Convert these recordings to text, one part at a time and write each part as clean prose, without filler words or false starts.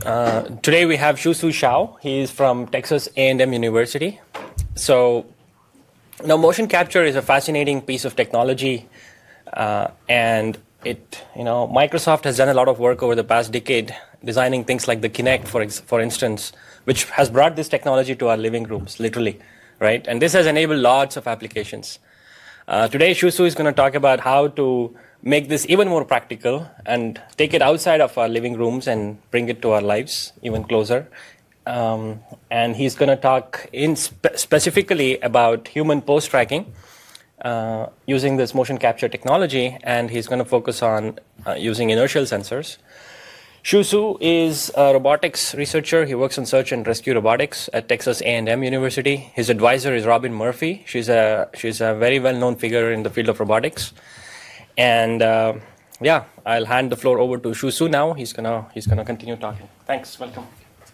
Today we have Shu Su Xiao. He is from Texas A&M University. So, motion capture is a fascinating piece of technology, and Microsoft has done a lot of work over the past decade designing things like the Kinect, for instance, which has brought this technology to our living rooms, literally, right? And this has enabled lots of applications. Today, Shu Su is going to talk about how to make this even more practical and take it outside of our living rooms and bring it to our lives even closer. And he's going to talk specifically about human pose tracking using this motion capture technology, and he's going to focus on using inertial sensors. Shu Su is a robotics researcher. He works on search and rescue robotics at Texas A&M University. His advisor is Robin Murphy. She's a very well-known figure in the field of robotics. And I'll hand the floor over to Shu Su now. He's gonna continue talking. Thanks. Welcome.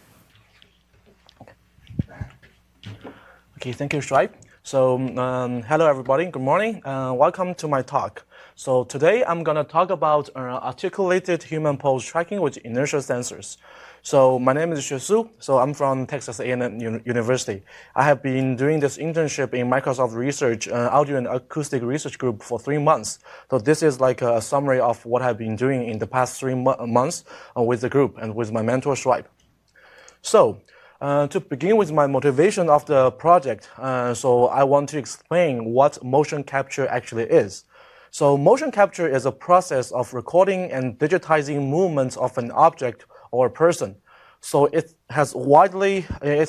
Okay, thank you, Shuaib. So, hello everybody. Good morning. Welcome to my talk. So today I'm going to talk about articulated human pose tracking with inertial sensors. So my name is Shu Su. So I'm from Texas A&M University. I have been doing this internship in Microsoft Research Audio and Acoustic Research Group for 3 months. So this is like a summary of what I've been doing in the past 3 months with the group and with my mentor Shuaib. So to begin with my motivation of the project, so I want to explain what motion capture actually is. So motion capture is a process of recording and digitizing movements of an object or a person. So it has been widely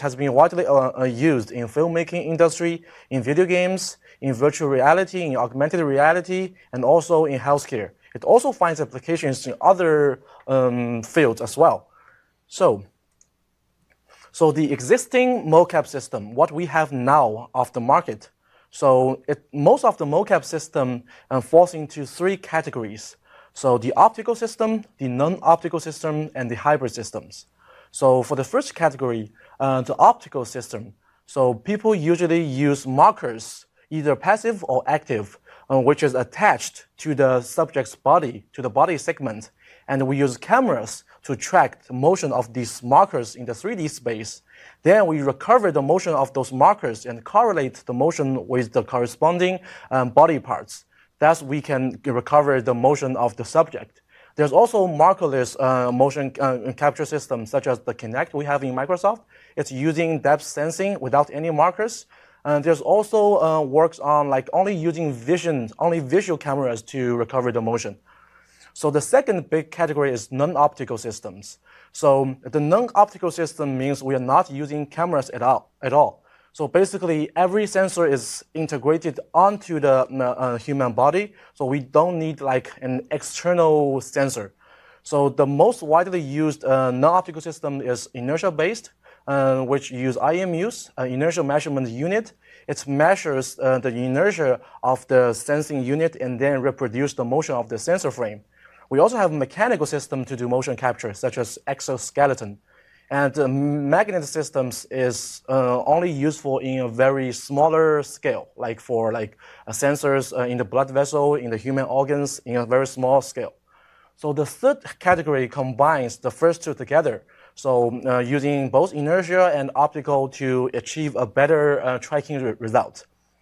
used in filmmaking industry, in video games, in virtual reality, in augmented reality, and also in healthcare. It also finds applications in other fields as well. So the existing mocap system, what we have now off the market, so most of the mocap system falls into 3 categories. So the optical system, the non-optical system, and the hybrid systems. So for the first category, the optical system, so people usually use markers, either passive or active, which is attached to the subject's body, to the body segment. And we use cameras to track the motion of these markers in the 3D space. Then we recover the motion of those markers and correlate the motion with the corresponding body parts. Thus, we can recover the motion of the subject. There's also markerless motion capture systems, such as the Kinect we have in Microsoft. It's using depth sensing without any markers. There's also works on like only using visual cameras to recover the motion. So the second big category is non-optical systems. So the non-optical system means we are not using cameras at all. So basically, every sensor is integrated onto the human body. So we don't need like an external sensor. So the most widely used non-optical system is inertia-based, which use IMUs, inertial measurement unit. It measures the inertia of the sensing unit and then reproduce the motion of the sensor frame. We also have a mechanical system to do motion capture, such as exoskeleton. And magnet systems is only useful in a very smaller scale, like for sensors in the blood vessel, in the human organs, in a very small scale. So the third category combines the first 2 together. So using both inertia and optical to achieve a better tracking result.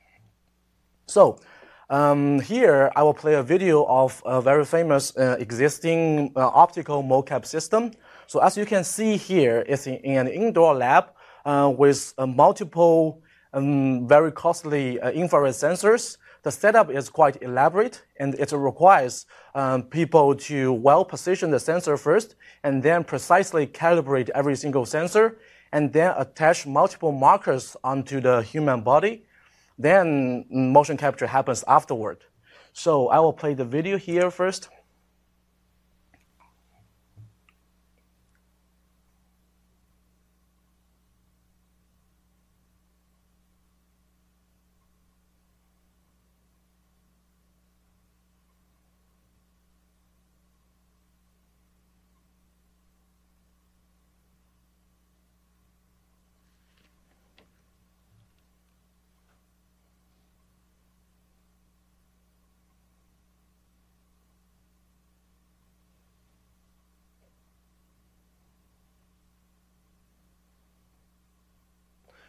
So here, I will play a video of a very famous existing optical mocap system. So as you can see here, it's in an indoor lab with multiple very costly infrared sensors. The setup is quite elaborate, and it requires people to well position the sensor first, and then precisely calibrate every single sensor, and then attach multiple markers onto the human body. Then motion capture happens afterward. So I will play the video here first.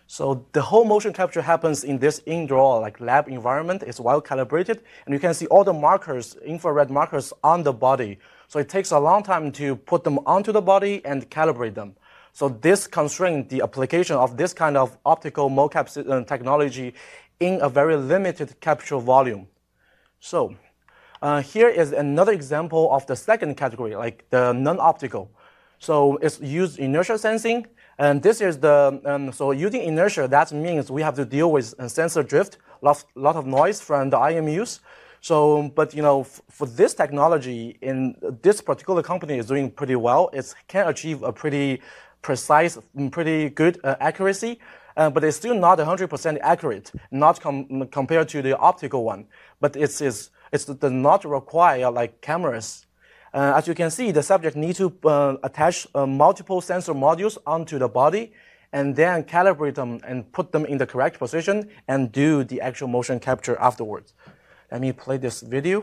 So the whole motion capture happens in this indoor like lab environment. It's well calibrated, and you can see all the markers, infrared markers on the body. So it takes a long time to put them onto the body and calibrate them. So this constrains the application of this kind of optical mocap technology in a very limited capture volume. So here is another example of the second category, like the non-optical. So it's used inertia sensing. And this is the, so using inertia, that means we have to deal with sensor drift, lot of noise from the IMUs. So, but you know, for this technology, in this particular company is doing pretty well. It can achieve a pretty precise, pretty good accuracy, but it's still not 100% accurate, not compared to the optical one. But it does not require like cameras. As you can see, the subject needs to attach multiple sensor modules onto the body and then calibrate them and put them in the correct position and do the actual motion capture afterwards. Let me play this video.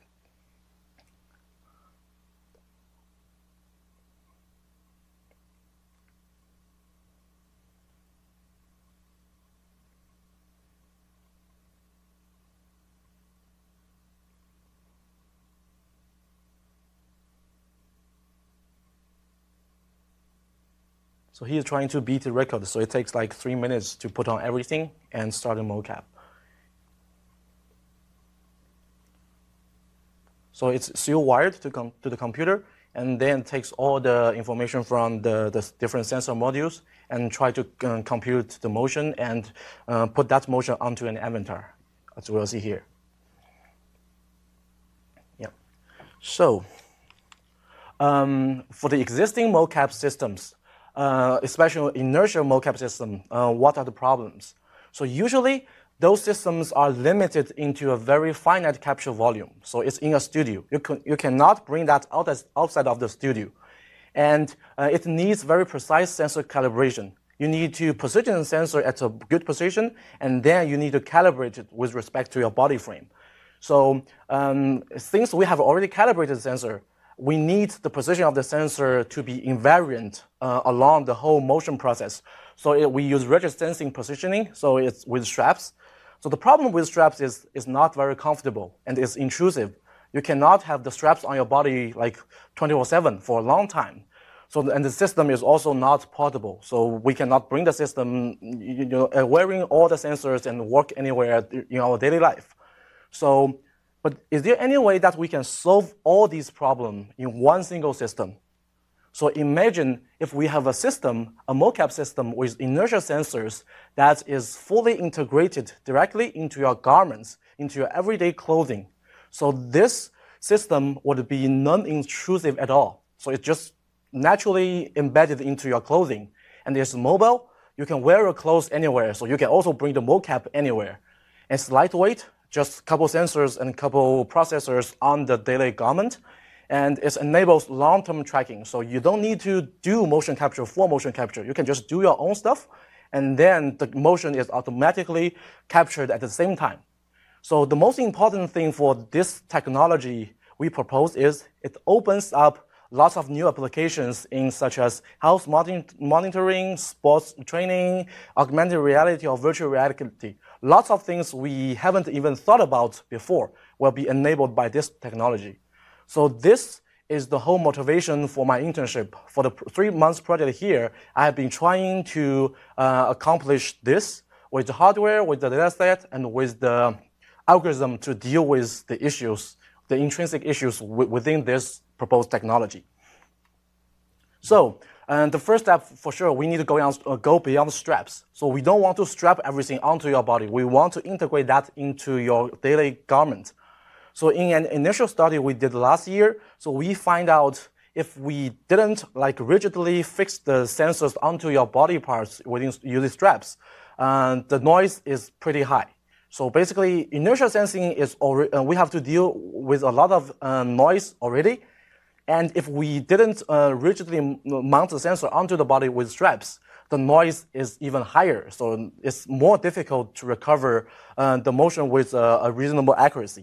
So he is trying to beat the record, so it takes like 3 minutes to put on everything and start a mocap. So it's still wired to the computer, and then takes all the information from the different sensor modules and try to compute the motion and put that motion onto an avatar, as we'll see here. Yeah. So for the existing mocap systems, especially inertial mocap system, what are the problems? So usually, those systems are limited into a very finite capture volume. So it's in a studio. You cannot bring that outside of the studio. And it needs very precise sensor calibration. You need to position the sensor at a good position, and then you need to calibrate it with respect to your body frame. So since we have already calibrated the sensor, we need the position of the sensor to be invariant along the whole motion process. So we use rigid sensing positioning, so it's with straps. So the problem with straps is not very comfortable and it's intrusive. You cannot have the straps on your body like 24/7 for a long time. So, and the system is also not portable. So we cannot bring the system, wearing all the sensors and work anywhere in our daily life. So, but is there any way that we can solve all these problems in one single system? So imagine if we have a system, a mocap system with inertia sensors that is fully integrated directly into your garments, into your everyday clothing. So this system would be non-intrusive at all. So it's just naturally embedded into your clothing. And it's mobile. You can wear your clothes anywhere. So you can also bring the mocap anywhere. It's lightweight, just a couple sensors and a couple processors on the daily garment. And it enables long-term tracking. So you don't need to do motion capture for motion capture. You can just do your own stuff, and then the motion is automatically captured at the same time. So the most important thing for this technology we propose is it opens up lots of new applications in such as health monitoring, sports training, augmented reality or virtual reality. Lots of things we haven't even thought about before will be enabled by this technology. So this is the whole motivation for my internship. For the 3 months project here, I have been trying to accomplish this with the hardware, with the dataset, and with the algorithm to deal with the issues, the intrinsic issues within this proposed technology. So, the first step, for sure, we need to go beyond straps. So we don't want to strap everything onto your body. We want to integrate that into your daily garment. So in an initial study we did last year, so we find out if we didn't like rigidly fix the sensors onto your body parts using straps, the noise is pretty high. So basically, inertial sensing is we have to deal with a lot of noise already. And if we didn't rigidly mount the sensor onto the body with straps, the noise is even higher. So it's more difficult to recover the motion with a reasonable accuracy.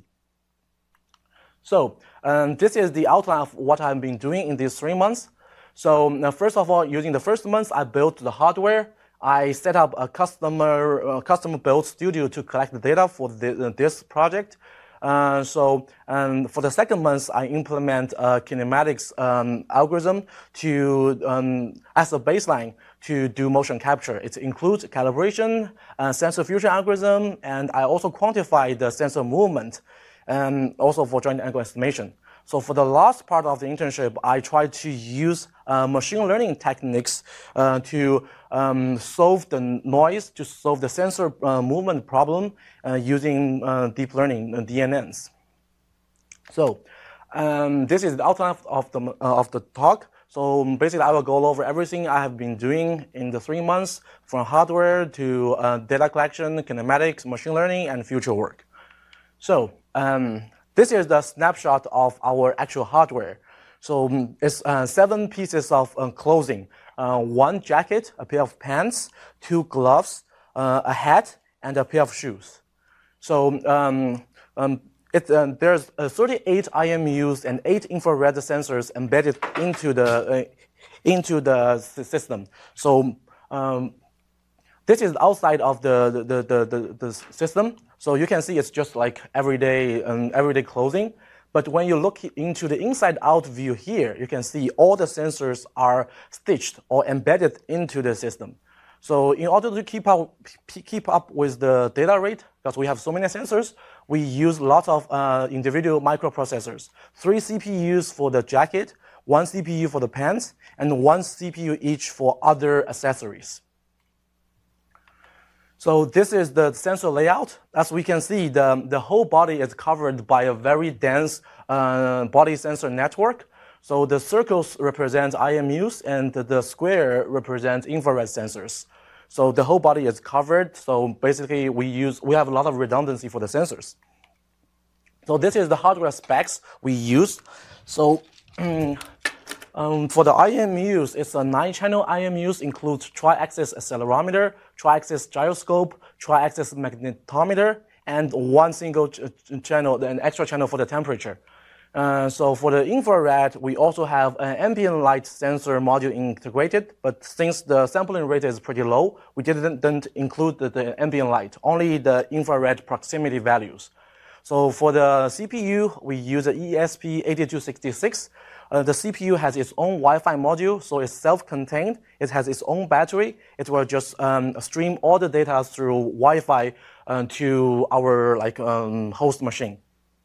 So this is the outline of what I've been doing in these 3 months. So first of all, using the first month, I built the hardware. I set up a custom-built studio to collect the data for this project. And for the second month, I implement a kinematics algorithm to as a baseline to do motion capture. It includes calibration, sensor fusion algorithm, and I also quantify the sensor movement, and also for joint angle estimation. So for the last part of the internship, I tried to use machine learning techniques to solve the noise, to solve the sensor movement problem using deep learning, DNNs. So this is the outline of the talk. So basically, I will go over everything I have been doing in the 3 months, from hardware to data collection, kinematics, machine learning, and future work. So this is the snapshot of our actual hardware. So it's 7 pieces of clothing, 1 jacket, a pair of pants, 2 gloves, a hat, and a pair of shoes. So there's 38 IMUs and 8 infrared sensors embedded into the system. So this is outside of the system. So you can see it's just like everyday clothing. But when you look into the inside-out view here, you can see all the sensors are stitched or embedded into the system. So in order to keep up with the data rate, because we have so many sensors, we use lots of individual microprocessors. 3 CPUs for the jacket, 1 CPU for the pants, and 1 CPU each for other accessories. So this is the sensor layout. As we can see, the whole body is covered by a very dense body sensor network. So the circles represent IMUs, and the square represents infrared sensors. So the whole body is covered. So basically, we have a lot of redundancy for the sensors. So this is the hardware specs we use. So for the IMUs, it's a 9-channel IMUs, includes tri-axis accelerometer, tri-axis gyroscope, tri-axis magnetometer, and 1 single channel, an extra channel for the temperature. So for the infrared, we also have an ambient light sensor module integrated, but since the sampling rate is pretty low, we didn't include the ambient light, only the infrared proximity values. So for the CPU, we use an ESP8266. The CPU has its own Wi-Fi module, so it's self-contained. It has its own battery. It will just stream all the data through Wi-Fi to our host machine.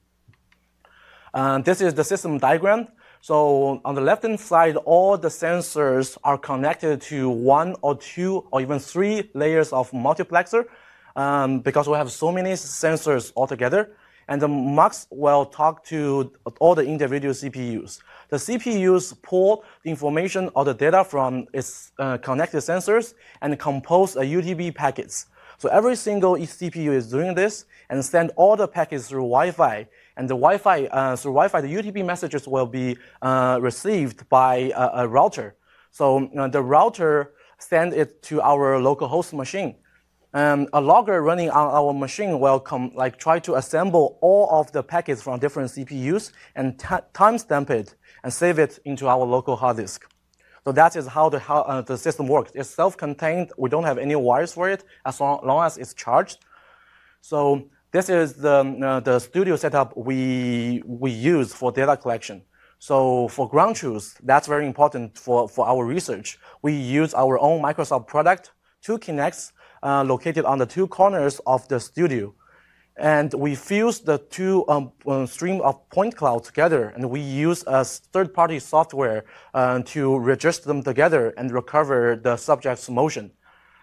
This is the system diagram. So on the left-hand side, all the sensors are connected to 1 or 2 or even 3 layers of multiplexer because we have so many sensors altogether. And the mux will talk to all the individual CPUs. The CPUs pull the information or the data from its connected sensors and compose a UDP packets. So every single CPU is doing this and send all the packets through Wi-Fi. And the through Wi-Fi, the UDP messages will be received by a router. So the router sends it to our local host machine. A logger running on our machine will try to assemble all of the packets from different CPUs and timestamp it and save it into our local hard disk. So that is how the system works. It's self-contained. We don't have any wires for it as long as it's charged. So this is the studio setup we use for data collection. So for ground truth, that's very important for our research. We use our own Microsoft product, 2 Kinects, located on the 2 corners of the studio. And we fuse the 2 stream of point cloud together, and we use a third-party software to register them together and recover the subject's motion.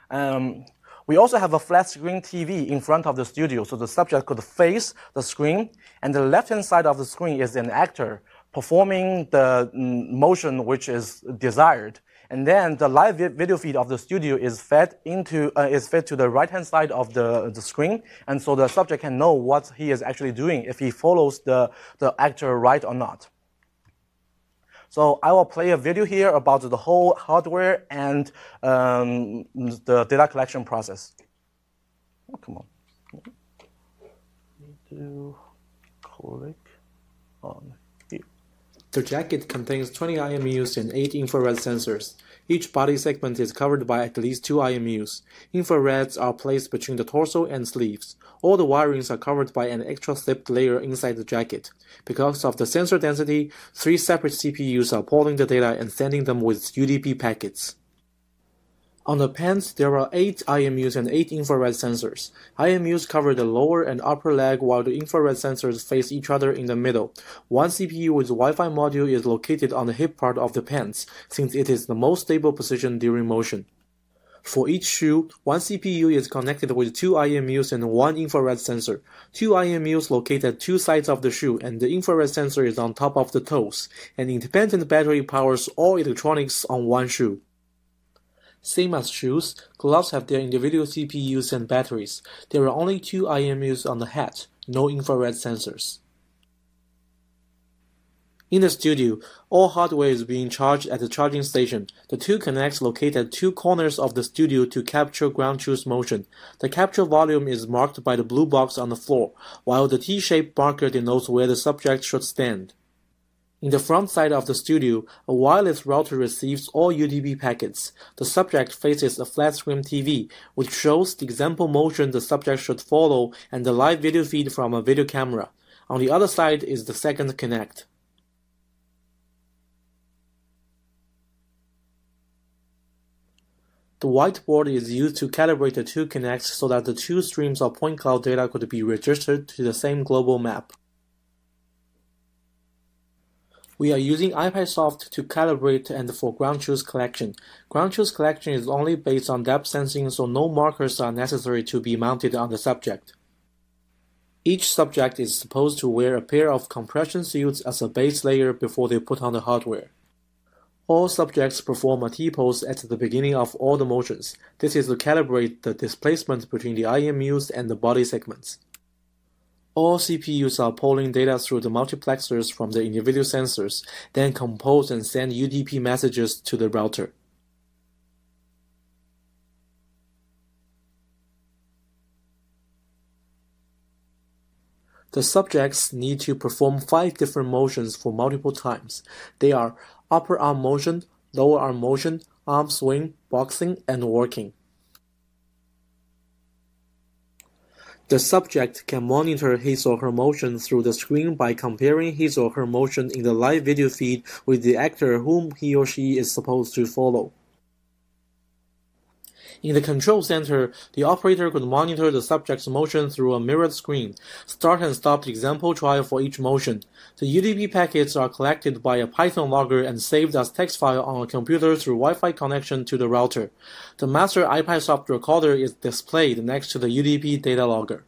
We also have a flat screen TV in front of the studio, so the subject could face the screen, and the left-hand side of the screen is an actor performing the motion which is desired. And then the live video feed of the studio is fed to the right-hand side of the screen, and so the subject can know what he is actually doing, if he follows the actor right or not. So I will play a video here about the whole hardware and the data collection process. Oh, come on. Need to click on here. The jacket contains 20 IMUs and 8 infrared sensors. Each body segment is covered by at least 2 IMUs. Infrareds are placed between the torso and sleeves. All the wirings are covered by an extra slipped layer inside the jacket. Because of the sensor density, 3 separate CPUs are pulling the data and sending them with UDP packets. On the pants, there are 8 IMUs and 8 infrared sensors. IMUs cover the lower and upper leg while the infrared sensors face each other in the middle. One CPU with Wi-Fi module is located on the hip part of the pants, since it is the most stable position during motion. For each shoe, one CPU is connected with 2 IMUs and 1 infrared sensor. 2 IMUs locate at 2 sides of the shoe, and the infrared sensor is on top of the toes. An independent battery powers all electronics on one shoe. Same as shoes, gloves have their individual CPUs and batteries. There are only 2 IMUs on the hat, no infrared sensors. In the studio, all hardware is being charged at the charging station. The 2 connects locate at 2 corners of the studio to capture ground truth motion. The capture volume is marked by the blue box on the floor, while the T-shaped marker denotes where the subject should stand. In the front side of the studio, a wireless router receives all UDP packets. The subject faces a flat-screen TV, which shows the example motion the subject should follow and the live video feed from a video camera. On the other side is the second connect. The whiteboard is used to calibrate the 2 connects so that the 2 streams of point cloud data could be registered to the same global map. We are using IPySoft to calibrate and for ground truth collection. Ground truth collection is only based on depth sensing, so no markers are necessary to be mounted on the subject. Each subject is supposed to wear a pair of compression suits as a base layer before they put on the hardware. All subjects perform a T-pose at the beginning of all the motions. This is to calibrate the displacement between the IMUs and the body segments. All CPUs are pulling data through the multiplexers from the individual sensors, then compose and send UDP messages to the router. The subjects need to perform 5 different motions for multiple times. They are upper arm motion, lower arm motion, arm swing, boxing, and working. The subject can monitor his or her motion through the screen by comparing his or her motion in the live video feed with the actor whom he or she is supposed to follow. In the control center, the operator could monitor the subject's motion through a mirrored screen, start and stop the example trial for each motion. The UDP packets are collected by a Python logger and saved as text file on a computer through Wi-Fi connection to the router. The master IPySoft recorder is displayed next to the UDP data logger.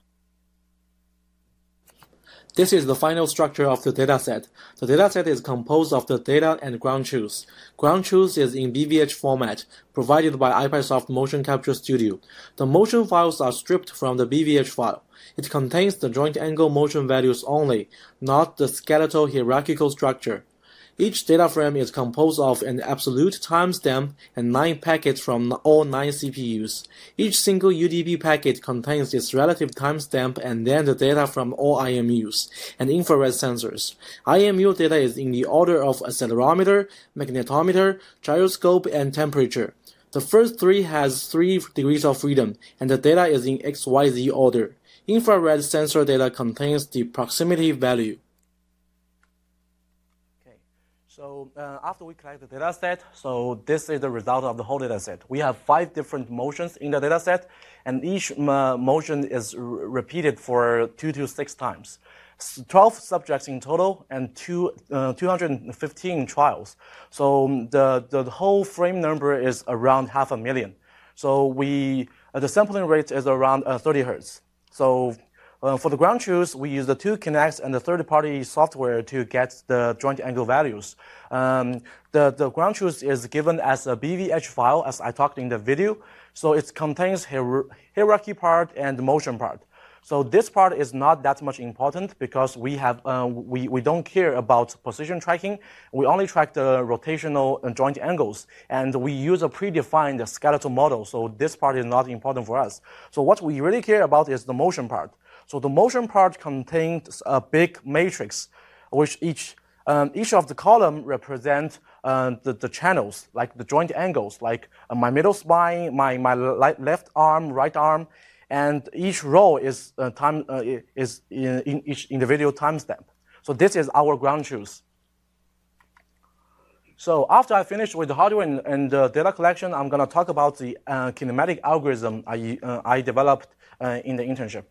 This is the final structure of the dataset. The dataset is composed of the data and ground truth. Ground truth is in BVH format, provided by IPySoft Motion Capture Studio. The motion files are stripped from the BVH file. It contains the joint angle motion values only, not the skeletal hierarchical structure. Each data frame is composed of an absolute timestamp and 9 packets from all 9 CPUs. Each single UDP packet contains its relative timestamp and then the data from all IMUs and infrared sensors. IMU data is in the order of accelerometer, magnetometer, gyroscope, and temperature. The first 3 has 3 degrees of freedom, and the data is in XYZ order. Infrared sensor data contains the proximity value. So after we collect the data set, so this is the result of the whole data set. We have 5 different motions in the data set, and each motion is repeated for 2 to 6 times. 12 subjects in total and 215 trials. So the whole frame number is around 500,000. So the sampling rate is around 30 Hertz. So for the ground truth, we use the 2 connects and the third-party software to get the joint angle values. The ground truth is given as a BVH file, as I talked in the video. So it contains hierarchy part and motion part. So this part is not that much important because we don't care about position tracking. We only track the rotational and joint angles, and we use a predefined skeletal model. So this part is not important for us. So what we really care about is the motion part. So the motion part contains a big matrix, which each Each of the column represent the channels, like the joint angles, like my middle spine, my left arm, right arm, and each row is in each individual timestamp. So this is our ground truth. So after I finish with the hardware and the data collection, I'm going to talk about the kinematic algorithm I developed in the internship.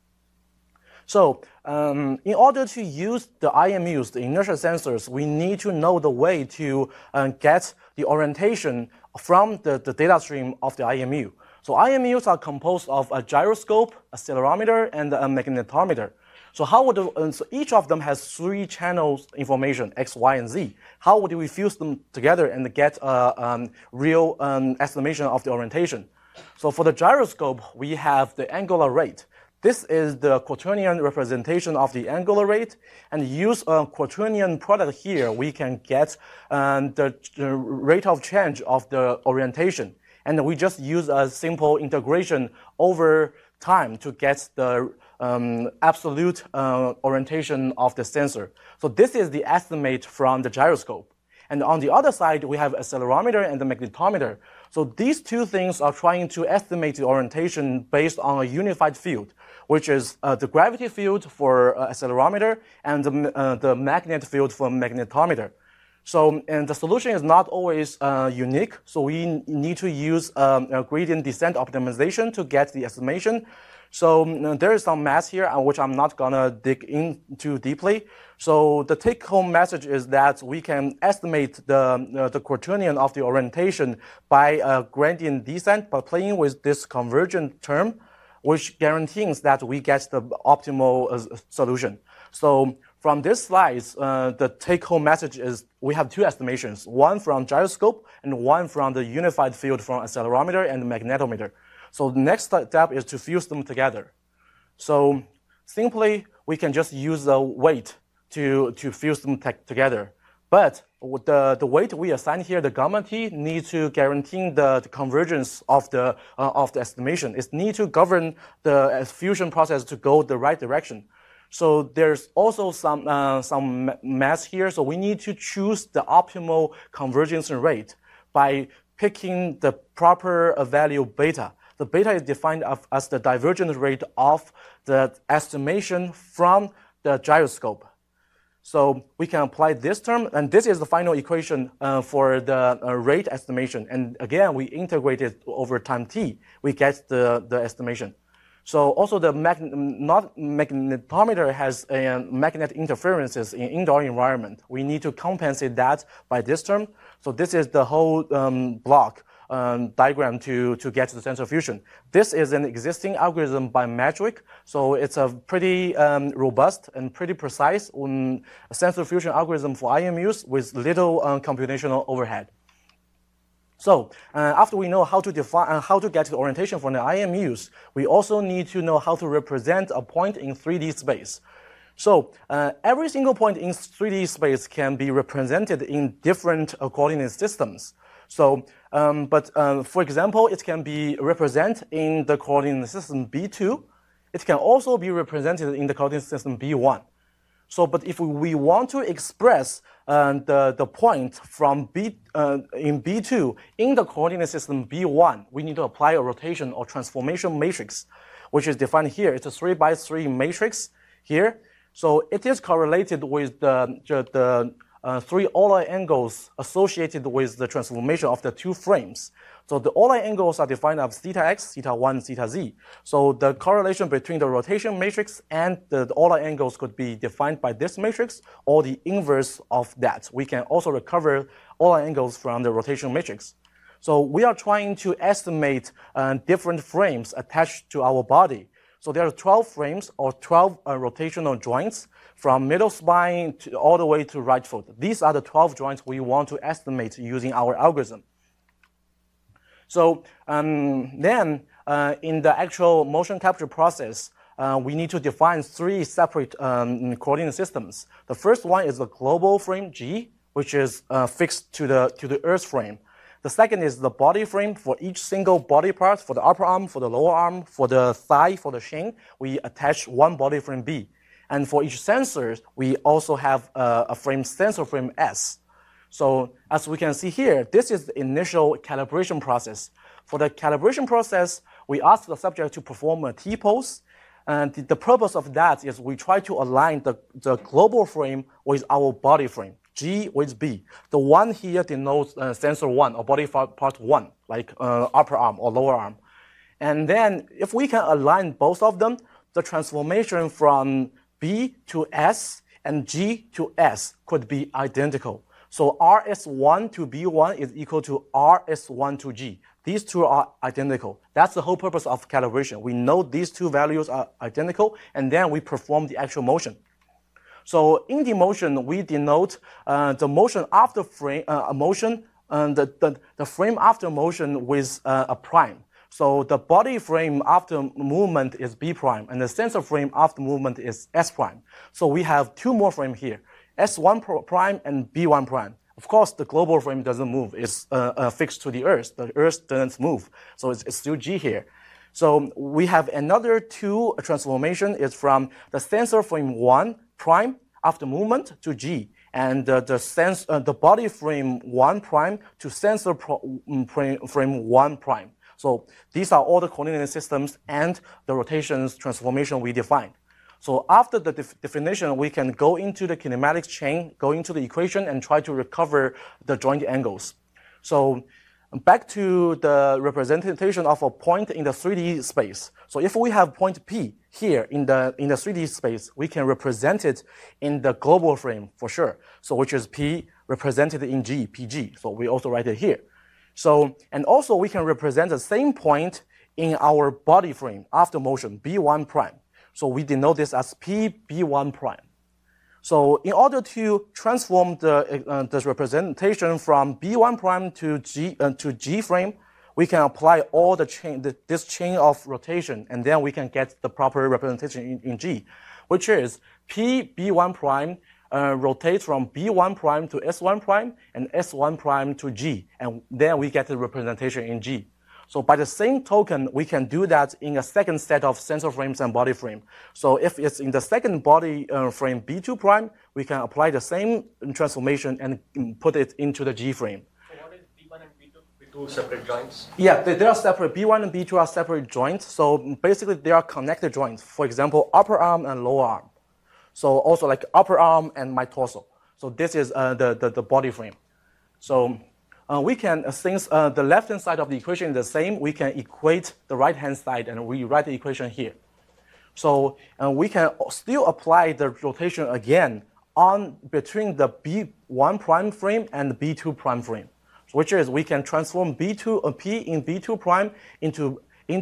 So in order to use the IMUs, the inertial sensors, we need to know the way to get the orientation from the data stream of the IMU. So IMUs are composed of a gyroscope, accelerometer, and a magnetometer. So so each of them has 3 channels information, X, Y, and Z. How would we fuse them together and get a real estimation of the orientation? So for the gyroscope, we have the angular rate. This is the quaternion representation of the angular rate, and use a quaternion product here, we can get the rate of change of the orientation. And we just use a simple integration over time to get the absolute orientation of the sensor. So this is the estimate from the gyroscope. And on the other side, we have accelerometer and the magnetometer. So these two things are trying to estimate the orientation based on a unified field, which is the gravity field for accelerometer and the magnet field for magnetometer. So, and the solution is not always unique. So we need to use a gradient descent optimization to get the estimation. So there is some math here, which I'm not gonna dig into deeply. So the take-home message is that we can estimate the quaternion of the orientation by a gradient descent by playing with this convergent term, which guarantees that we get the optimal solution. So from this slide, the take-home message is we have 2 estimations, one from gyroscope and one from the unified field from accelerometer and magnetometer. So the next step is to fuse them together. So simply, we can just use the weight to fuse them together. But the weight we assign here, the gamma t, needs to guarantee the convergence of the estimation. It needs to govern the fusion process to go the right direction. So there's also some math here. So we need to choose the optimal convergence rate by picking the proper value beta. The beta is defined as the divergence rate of the estimation from the gyroscope. So we can apply this term, and this is the final equation for the rate estimation. And again, we integrate it over time t. We get the estimation. So also the magnetometer has magnetic interferences in indoor environment. We need to compensate that by this term. So this is the whole block diagram to get the sensor fusion. This is an existing algorithm by Magic, so it's a pretty robust and pretty precise sensor fusion algorithm for IMUs with little computational overhead. So after we know how to define how to get the orientation from the IMUs, we also need to know how to represent a point in 3D space. So every single point in 3D space can be represented in different coordinate systems. So, for example, it can be represented in the coordinate system B2. It can also be represented in the coordinate system B1. So, but if we want to express the point from in B2 in the coordinate system B1, we need to apply a rotation or transformation matrix, which is defined here. It's a 3x3 matrix here. So it is correlated with the 3 Euler angles associated with the transformation of the 2 frames. So the Euler angles are defined as theta x, theta 1, theta z. So the correlation between the rotation matrix and the Euler angles could be defined by this matrix or the inverse of that. We can also recover Euler angles from the rotation matrix. So we are trying to estimate different frames attached to our body. So there are 12 frames or 12 rotational joints from middle spine all the way to right foot. These are the 12 joints we want to estimate using our algorithm. So then in the actual motion capture process, we need to define 3 separate coordinate systems. The first one is the global frame G, which is fixed to the Earth frame. The second is the body frame for each single body part, for the upper arm, for the lower arm, for the thigh, for the shin. We attach one body frame B. And for each sensor, we also have a frame sensor frame S. So as we can see here, this is the initial calibration process. For the calibration process, we ask the subject to perform a T-pose. And the purpose of that is we try to align the global frame with our body frame, G with B. The one here denotes sensor 1 or body part 1, like upper arm or lower arm. And then if we can align both of them, the transformation from B to S and G to S could be identical. So RS1 to B1 is equal to RS1 to G. These two are identical. That's the whole purpose of calibration. We know these two values are identical, and then we perform the actual motion. So in the motion, we denote the motion after frame motion, the frame after motion with a prime. So the body frame after movement is B prime, and the sensor frame after movement is S prime. So we have two more frames here, S1 prime and B1 prime. Of course, the global frame doesn't move. It's fixed to the Earth. The Earth doesn't move. So it's still G here. So we have another two transformation is from the sensor frame 1 prime after movement to G, and the body frame 1 prime to sensor frame 1 prime. So these are all the coordinate systems and the rotations transformation we defined. So after the definition, we can go into the kinematics chain, go into the equation, and try to recover the joint angles. So back to the representation of a point in the 3D space. So if we have point P here in the 3D space, we can represent it in the global frame for sure. So which is P represented in G, PG. So we also write it here. So, and also we can represent the same point in our body frame after motion, B1 prime. So we denote this as PB1 prime. So in order to transform this representation from B1 prime to G frame, we can apply all this chain of rotation, and then we can get the proper representation in G, which is PB1 prime rotates from B1 prime to S1 prime and S1 prime to G, and then we get the representation in G. So by the same token, we can do that in a second set of sensor frames and body frame. So if it's in the second body frame B2 prime, we can apply the same transformation and put it into the G frame. So what is B1 and B2 separate joints? Yeah, they are separate. B1 and B2 are separate joints. So basically, they are connected joints. For example, upper arm and lower arm. So also like upper arm and my torso. So this is the body frame. So we can, since the left-hand side of the equation is the same, we can equate the right-hand side and rewrite the equation here. So we can still apply the rotation again between the B1 prime frame and the B2 prime frame, which is we can transform P in B2 prime into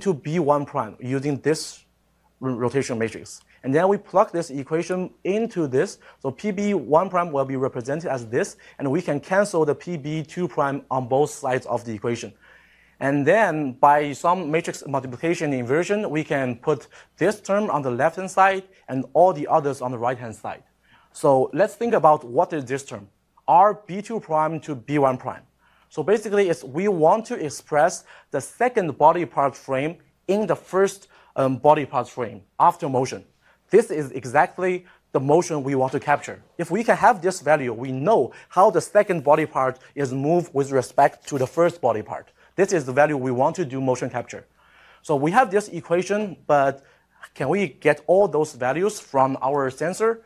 B1 prime using this rotation matrix. And then we plug this equation into this. So PB1 prime will be represented as this, and we can cancel the PB2 prime on both sides of the equation. And then by some matrix multiplication inversion, we can put this term on the left-hand side and all the others on the right-hand side. So let's think about what is this term, RB2 prime to B1 prime. So basically, we want to express the second body part frame in the first body part frame after motion. This is exactly the motion we want to capture. If we can have this value, we know how the second body part is moved with respect to the first body part. This is the value we want to do motion capture. So we have this equation, but can we get all those values from our sensor?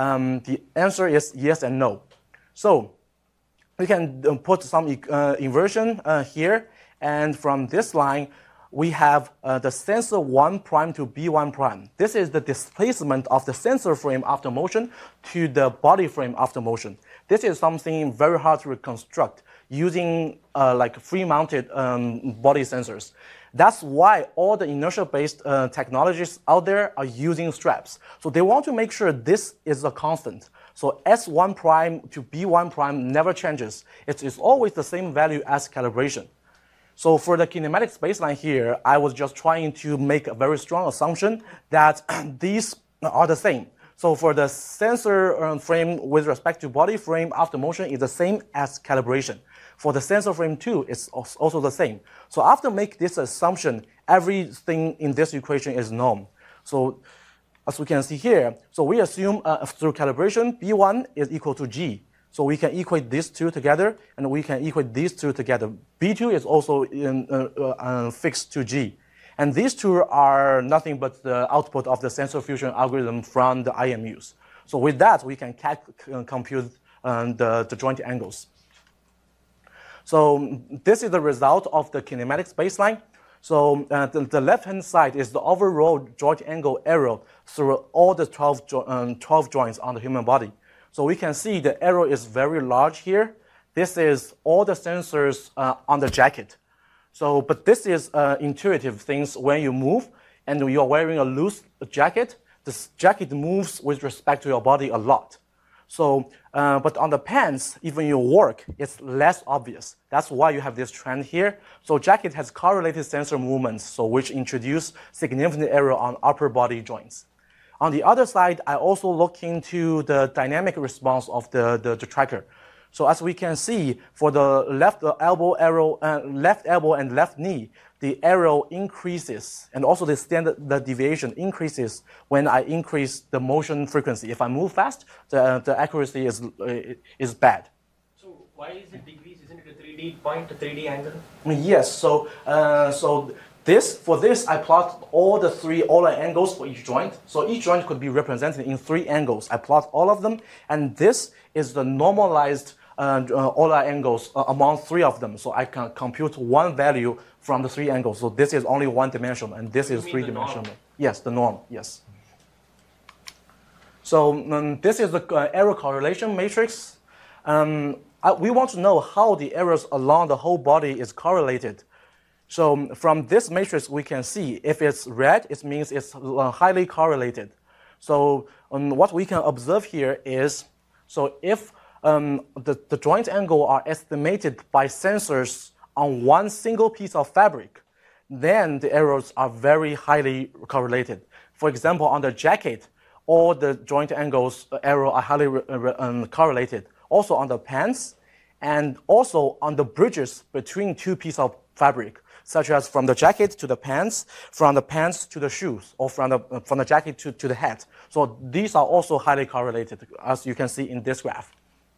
The answer is yes and no. So we can put some inversion here, and from this line, we have the sensor 1 prime to B1 prime. This is the displacement of the sensor frame after motion to the body frame after motion. This is something very hard to reconstruct using like free-mounted body sensors. That's why all the inertia-based technologies out there are using straps. So they want to make sure this is a constant. So S1 prime to B1 prime never changes. It's always the same value as calibration. So for the kinematics baseline here, I was just trying to make a very strong assumption that these are the same. So for the sensor frame with respect to body frame after motion is the same as calibration. For the sensor frame 2, it's also the same. So after make this assumption, everything in this equation is known. So as we can see here, so we assume through calibration, B1 is equal to G. So we can equate these two together, and we can equate these two together. B2 is also fixed to G. And these two are nothing but the output of the sensor fusion algorithm from the IMUs. So with that, we can compute the joint angles. So this is the result of the kinematics baseline. So the left-hand side is the overall joint angle error through all the 12 joints on the human body. So we can see the error is very large here. This is all the sensors on the jacket. So, but this is intuitive things when you move and you're wearing a loose jacket, this jacket moves with respect to your body a lot. So, but on the pants, even your work, it's less obvious. That's why you have this trend here. So jacket has correlated sensor movements, so which introduce significant error on upper body joints. On the other side, I also look into the dynamic response of the tracker. So as we can see, for the left elbow and left knee, the arrow increases, and also the deviation increases when I increase the motion frequency. If I move fast, the accuracy is bad. So why is it decreased? Isn't it a 3D point, a 3D angle? Yes. So for this, I plot all the three Euler angles for each joint. So each joint could be represented in 3 angles. I plot all of them, and this is the normalized Euler angles among 3 of them. So I can compute one value from the 3 angles. So this is only 1-dimensional, and this is 3-dimensional. Yes, the norm. Yes. So this is the error correlation matrix. We want to know how the errors along the whole body is correlated. So from this matrix, we can see if it's red, it means it's highly correlated. So what we can observe here is, so if the joint angle are estimated by sensors on one single piece of fabric, then the errors are very highly correlated. For example, on the jacket, all the joint angles error are highly correlated. Also on the pants, and also on the bridges between 2 pieces of fabric, such as from the jacket to the pants, from the pants to the shoes, or from the jacket to the hat. So these are also highly correlated, as you can see in this graph.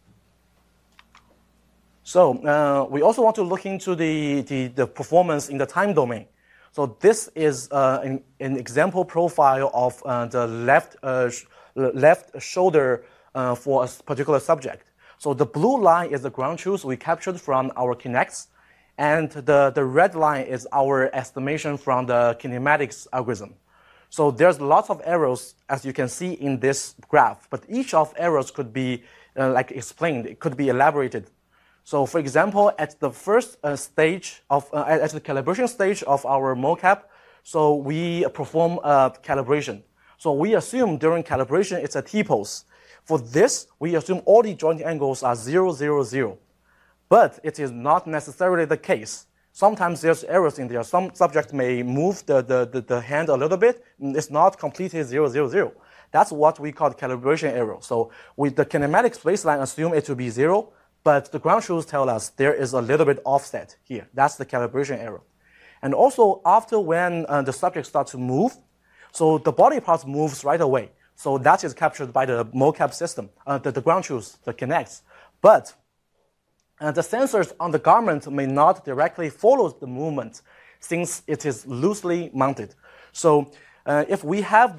So we also want to look into the performance in the time domain. So this is an example profile of the left shoulder for a particular subject. So the blue line is the ground truth we captured from our Kinects, and the red line is our estimation from the kinematics algorithm. So there's lots of errors, as you can see in this graph, but each of errors could be explained, it could be elaborated. So for example, at the first stage of, at the calibration stage of our mocap, so we perform calibration. So we assume during calibration it's a T-pose. For this, we assume all the joint angles are 0, 0, 0. But it is not necessarily the case. Sometimes there's errors in there. Some subject may move the hand a little bit. It's not completely 0, 0, 0. That's what we call calibration error. So with the kinematics baseline, assume it to be 0. But the ground truths tell us there is a little bit offset here. That's the calibration error. And also, after when the subject starts to move, so the body part moves right away. So that is captured by the mocap system, the ground truths, the Kinects. But the sensors on the garment may not directly follow the movement since it is loosely mounted. So if we have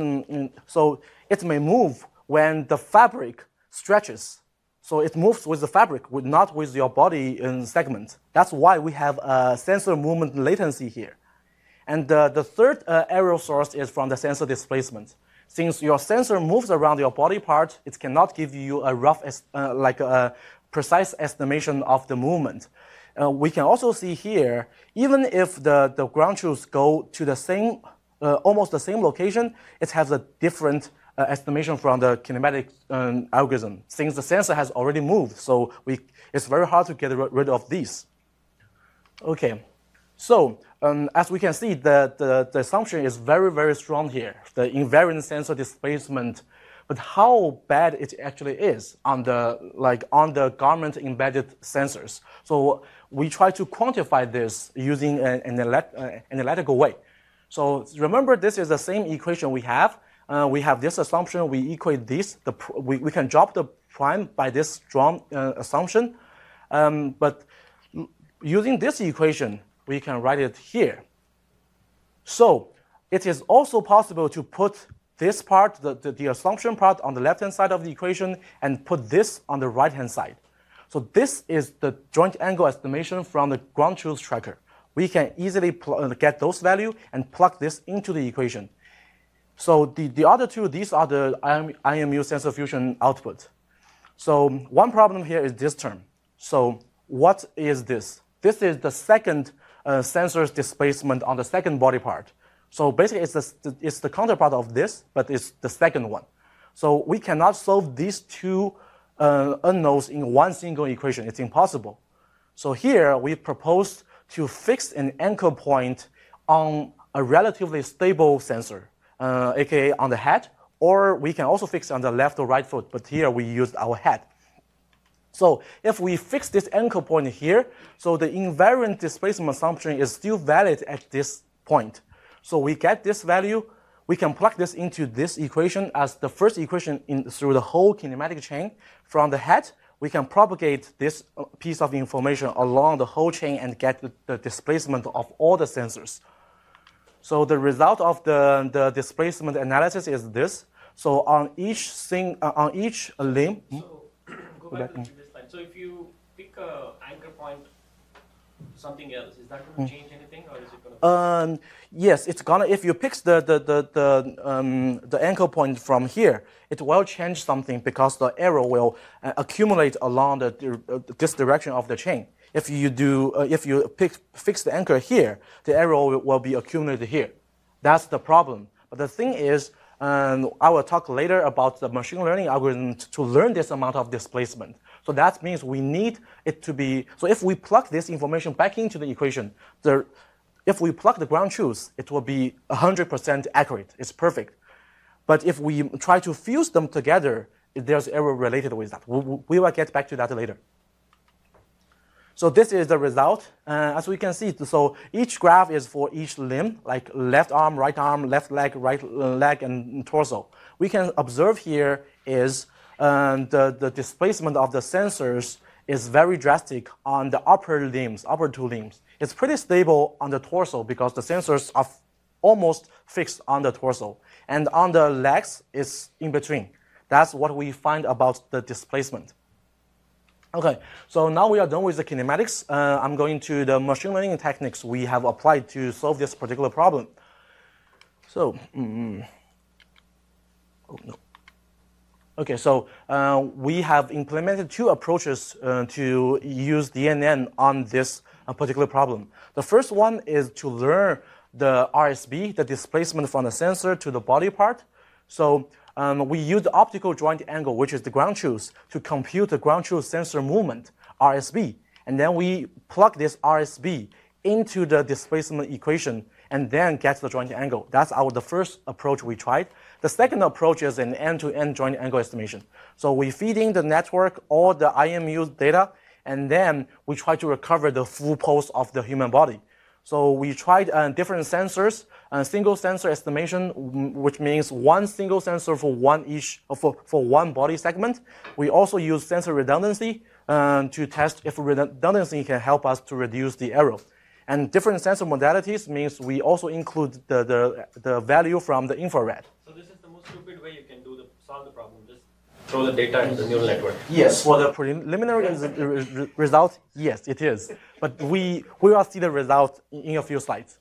so it may move when the fabric stretches. So it moves with the fabric, not with your body segment. That's why we have a sensor movement latency here. And the third error source is from the sensor displacement. Since your sensor moves around your body part, it cannot give you a rough, a precise estimation of the movement. We can also see here, even if the ground truths go to the same, almost the same location, it has a different estimation from the kinematic algorithm, since the sensor has already moved. So it's very hard to get rid of these. Okay, so as we can see, the assumption is very, very strong here, the invariant sensor displacement. But how bad it actually is on the garment embedded sensors. So we try to quantify this using an analytical way. So remember, this is the same equation we have. we have this assumption, we equate this, we can drop the prime by this strong assumption. But using this equation, we can write it here. So it is also possible to put this part, the assumption part, on the left-hand side of the equation and put this on the right-hand side. So this is the joint angle estimation from the ground truth tracker. We can easily get those values and plug this into the equation. So the other two, these are the IMU sensor fusion output. So one problem here is this term. So what is this? This is the second sensor's displacement on the second body part. So basically it's the counterpart of this, but it's the second one. So we cannot solve these two unknowns in one single equation. It's impossible. So here we propose to fix an anchor point on a relatively stable sensor, aka on the head, or we can also fix on the left or right foot, but here we used our head. So if we fix this anchor point here, so the invariant displacement assumption is still valid at this point. So we get this value, we can plug this into this equation as the first equation through the whole kinematic chain. From the head, we can propagate this piece of information along the whole chain and get the displacement of all the sensors. So the result of the displacement analysis is this. So on each limb. So go back to the previous slide. So if you pick an anchor point, something else, is that going to change anything, or is it going to? Yes, it's gonna. If you pick the anchor point from here, it will change something because the error will accumulate along this direction of the chain. If you fix the anchor here, the error will be accumulated here. That's the problem. But the thing is, I will talk later about the machine learning algorithm to learn this amount of displacement. So that means we need it to be. So if we plug this information back into the equation, if we plug the ground truth, it will be 100% accurate. It's perfect. But if we try to fuse them together, there's error related with that. We will get back to that later. So this is the result. As we can see, so each graph is for each limb, like left arm, left leg, right leg, and torso. We can observe here is the displacement of the sensors is very drastic on the upper two limbs. It's pretty stable on the torso because the sensors are almost fixed on the torso. And on the legs, it's in between. That's what we find about the displacement. Okay, so now we are done with the kinematics. I'm going to the machine learning techniques we have applied to solve this particular problem. So, oh no. Okay, so we have implemented two approaches to use DNN on this particular problem. The first one is to learn the RSB, the displacement from the sensor to the body part. So we use the optical joint angle, which is the ground truth, to compute the ground truth sensor movement, RSB. And then we plug this RSB into the displacement equation and then get the joint angle. That's the first approach we tried. The second approach is an end-to-end joint angle estimation. So we feed in the network all the IMU data, and then we try to recover the full pulse of the human body. So we tried different sensors, single sensor estimation, which means one single sensor for one body segment. We also use sensor redundancy to test if redundancy can help us to reduce the error. And different sensor modalities means we also include the value from the infrared. So this is the most stupid way you can solve the problem. Just throw the data into the neural network. Yes, for the preliminary result, yes, it is. But we will see the result in a few slides.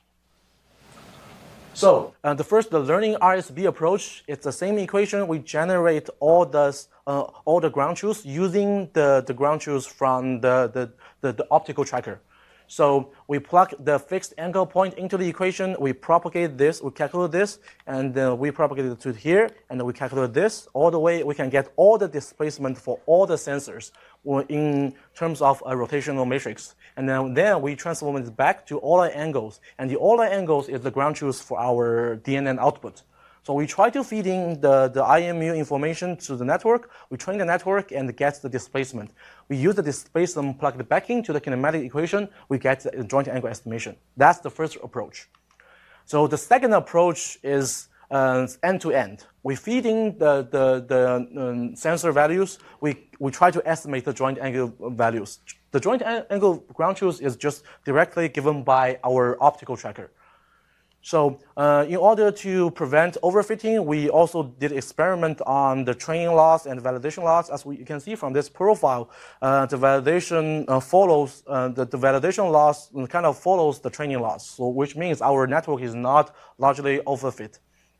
So the learning RSB approach, it's the same equation. We generate all the ground truths using the ground truths from the optical tracker. So we plug the fixed angle point into the equation, we propagate this, we calculate this, and then we propagate it to here, and then we calculate this. All the way, we can get all the displacement for all the sensors in terms of a rotational matrix. And then we transform it back to Euler angles. And the Euler angles is the ground truth for our DNN output. So we try to feed in the IMU information to the network. We train the network and get the displacement. We use the displacement plugged back into the kinematic equation. We get the joint angle estimation. That's the first approach. So the second approach is end to end. We feed in the sensor values. We try to estimate the joint angle values. The joint angle ground truth is just directly given by our optical tracker. So in order to prevent overfitting, we also did experiment on the training loss and validation loss. As you can see from this profile, the validation follows the validation loss kind of follows the training loss. So which means our network is not largely overfit.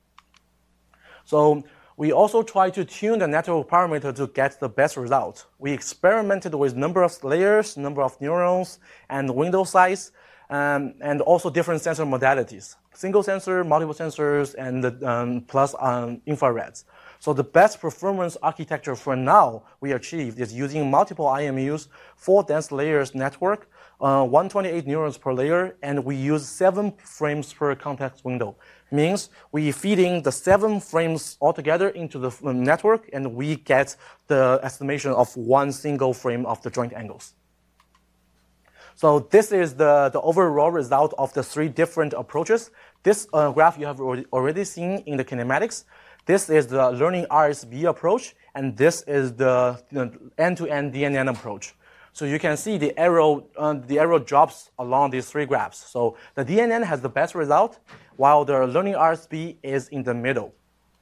So we also try to tune the network parameter to get the best result. We experimented with number of layers, number of neurons, and window size, and also different sensor modalities. Single sensor, multiple sensors, and plus infrareds. So the best performance architecture for now we achieved is using multiple IMUs, 4 dense layers network, 128 neurons per layer, and we use 7 frames per context window. Means we feeding the 7 frames altogether into the network, and we get the estimation of 1 single frame of the joint angles. So this is the overall result of the 3 different approaches. This graph you have already seen in the kinematics. This is the learning RSV approach, and this is the end-to-end DNN approach. So you can see the arrow drops along these 3 graphs. So the DNN has the best result, while the learning RSV is in the middle.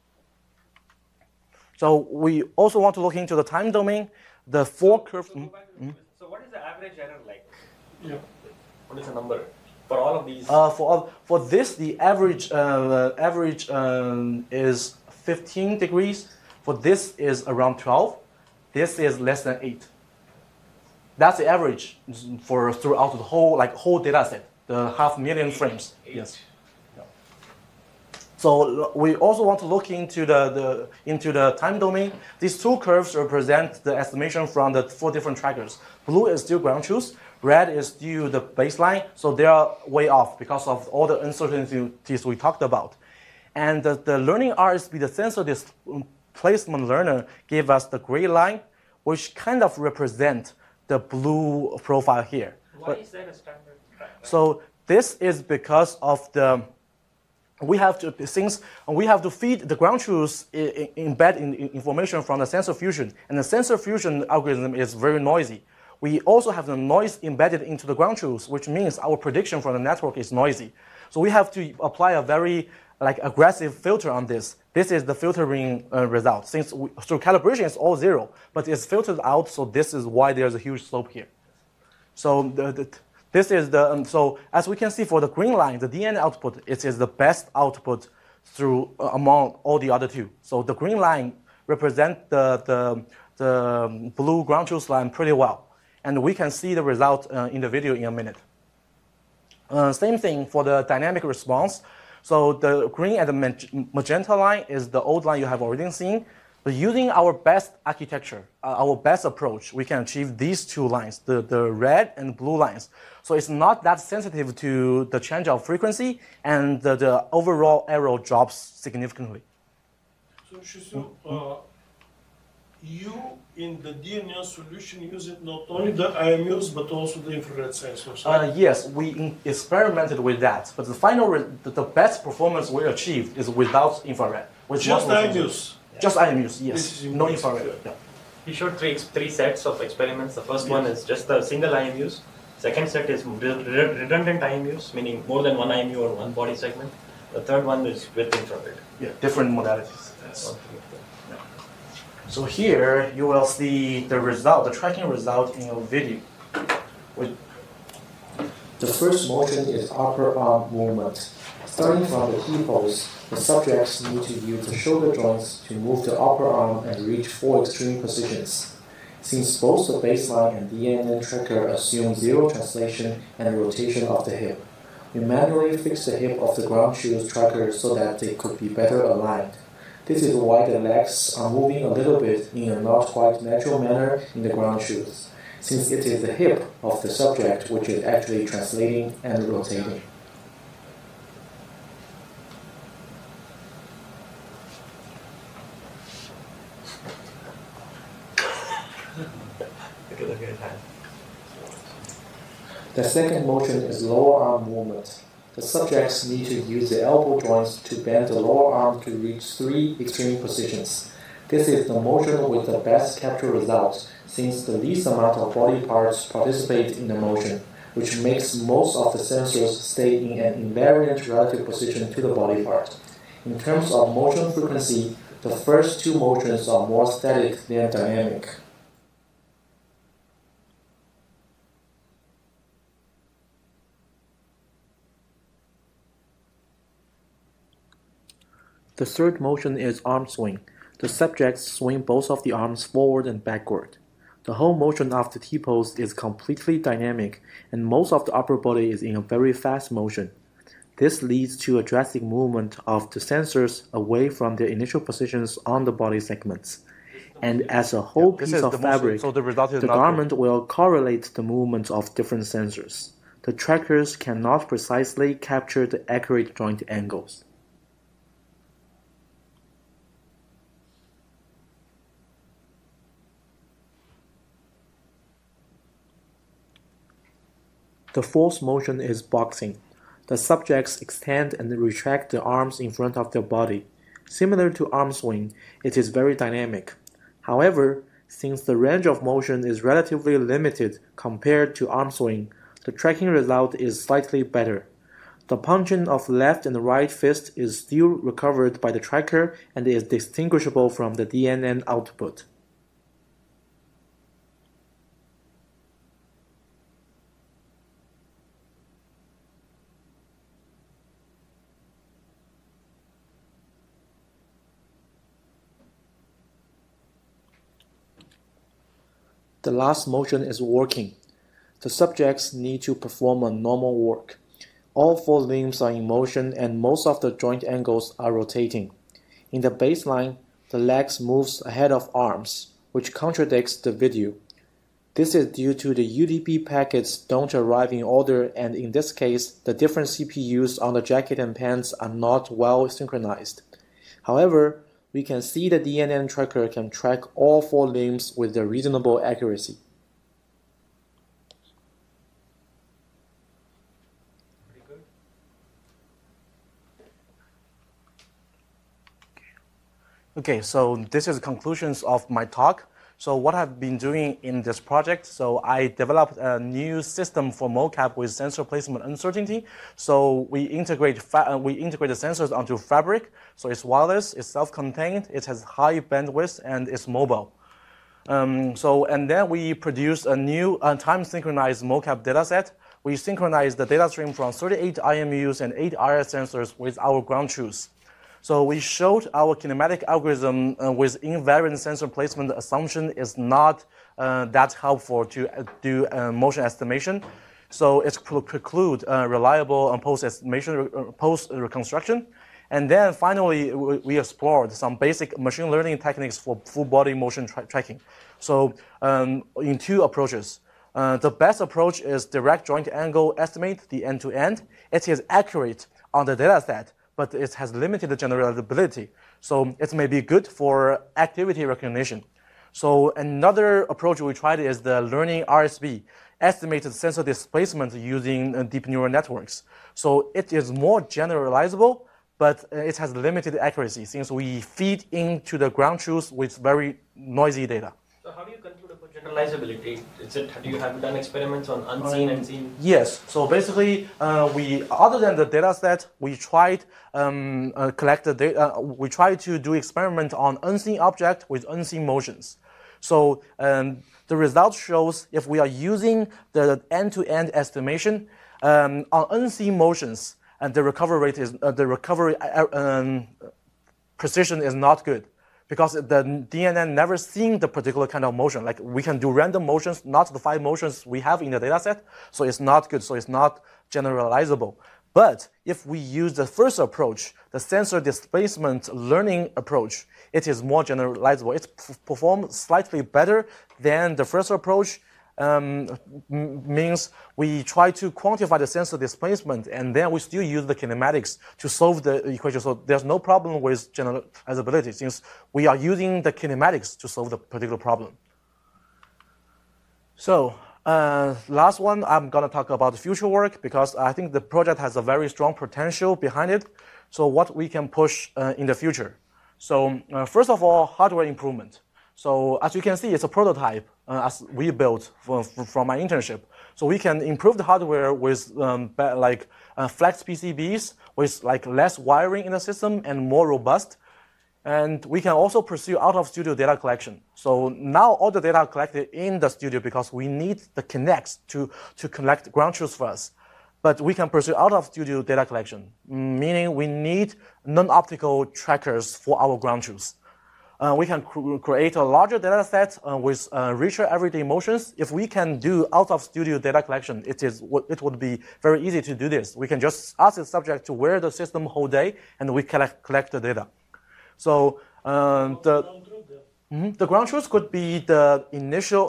So we also want to look into the time domain. The 4 curves. So what is the average error like? Yeah. What is the number for all of these? For this, the average is 15 degrees. For this is around 12. This is less than 8. That's the average for throughout the whole data set, the 500,000 frames. Yes. Yeah. So we also want to look into the time domain. These 2 curves represent the estimation from the 4 different trackers. Blue is still ground truth. Red is still the baseline. So they are way off because of all the uncertainties we talked about. And the learning RSV, the sensor displacement learner, gave us the gray line, which kind of represent the blue profile here. Why is that a standard track? So this is because of we have to feed the ground truth embed in information from the sensor fusion, and the sensor fusion algorithm is very noisy. We also have the noise embedded into the ground truth, which means our prediction from the network is noisy. So we have to apply a very aggressive filter on this. This is the filtering result. Since through calibration it's all 0, but it's filtered out, so this is why there's a huge slope here. So this is so as we can see for the green line, the DNN output, it is the best output through among all the other 2. So the green line represent the blue ground truth line pretty well. And we can see the result in the video in a minute. Same thing for the dynamic response. So the green and the magenta line is the old line you have already seen. But using our best architecture, our best approach, we can achieve these 2 lines, the red and blue lines. So it's not that sensitive to the change of frequency, and the overall error drops significantly. So Shishu, you in the DNN solution use it not only the IMUs but also the infrared sensors, right? Yes, we experimented with that, but the final the best performance we achieved is without infrared. With just IMUs? Just IMUs, yes. No infrared. Yeah. He showed three sets of experiments. The first one is just the single IMUs. Second set is redundant IMUs, meaning more than 1 IMU or 1 body segment. The third one is with infrared. Yeah, different modalities. Yes. So here you will see the result, the tracking result in a video. The first motion is upper arm movement. Starting from the T-pose, the subjects need to use the shoulder joints to move the upper arm and reach 4 extreme positions. Since both the baseline and DNN tracker assume 0 translation and rotation of the hip, we manually fix the hip of the ground truth tracker so that they could be better aligned. This is why the legs are moving a little bit in a not quite natural manner in the ground truth, since it is the hip of the subject which is actually translating and rotating. The second motion is lower arm movement. The subjects need to use the elbow joints to bend the lower arm to reach 3 extreme positions. This is the motion with the best capture result, since the least amount of body parts participate in the motion, which makes most of the sensors stay in an invariant relative position to the body part. In terms of motion frequency, the first two motions are more static than dynamic. The third motion is arm swing. The subjects swing both of the arms forward and backward. The whole motion of the T-pose is completely dynamic, and most of the upper body is in a very fast motion. This leads to a drastic movement of the sensors away from their initial positions on the body segments. And as a whole piece of fabric, the garment will correlate the movements of different sensors. The trackers cannot precisely capture the accurate joint angles. The fourth motion is boxing. The subjects extend and retract the arms in front of their body. Similar to arm swing, it is very dynamic. However, since the range of motion is relatively limited compared to arm swing, the tracking result is slightly better. The punching of left and right fist is still recovered by the tracker and is distinguishable from the DNN output. The last motion is working. The subjects need to perform a normal work. All four limbs are in motion and most of the joint angles are rotating. In the baseline, the legs moves ahead of arms, which contradicts the video. This is due to the UDP packets don't arrive in order, and in this case, the different CPUs on the jacket and pants are not well synchronized. However, we can see the DNN tracker can track all four limbs with a reasonable accuracy. Okay, so this is the conclusions of my talk. So what I've been doing in this project, so I developed a new system for mocap with sensor placement uncertainty. So we integrate the sensors onto fabric. So it's wireless, it's self-contained, it has high bandwidth, and it's mobile. And then we produce a new time-synchronized mocap dataset. We synchronize the data stream from 38 IMUs and 8 RF sensors with our ground truths. So we showed our kinematic algorithm with invariant sensor placement assumption is not that helpful to do motion estimation. So it preclude reliable post-estimation, post-reconstruction. And then finally, we explored some basic machine learning techniques for full body motion tracking. So in two approaches. The best approach is direct joint angle estimate, the end-to-end. It is accurate on the data set, but it has limited generalizability. So it may be good for activity recognition. So another approach we tried is the learning RSB, estimated sensor displacement using deep neural networks. So it is more generalizable, but it has limited accuracy since we feed into the ground truth with very noisy data. So how do you conclude about generalizability? Do you have done experiments on unseen and seen? Yes. So basically, other than the data set, we tried collect the data. We tried to do experiment on unseen object with unseen motions. So the result shows if we are using the end-to-end estimation on unseen motions, and the recovery rate is precision is not good. Because the DNN never seen the particular kind of motion. Like we can do random motions, not the 5 motions we have in the dataset. So it's not good. So it's not generalizable. But if we use the first approach, the sensor displacement learning approach, it is more generalizable. It performs slightly better than the first approach. Means we try to quantify the sensor displacement, and then we still use the kinematics to solve the equation. So there's no problem with generalizability since we are using the kinematics to solve the particular problem. So Last one, I'm going to talk about future work because I think the project has a very strong potential behind it. So what we can push in the future. So first of all, hardware improvement. So as you can see, it's a prototype as we built from my internship. So we can improve the hardware with flex PCBs with like less wiring in the system and more robust. And we can also pursue out-of-studio data collection. So now all the data are collected in the studio because we need the Kinects to collect ground truths for us. But we can pursue out-of-studio data collection, meaning we need non-optical trackers for our ground truths. We can create a larger data set with richer everyday motions. If we can do out-of-studio data collection, it would be very easy to do this. We can just ask the subject to wear the system whole day, and we collect the data. So the ground truth could be the initial,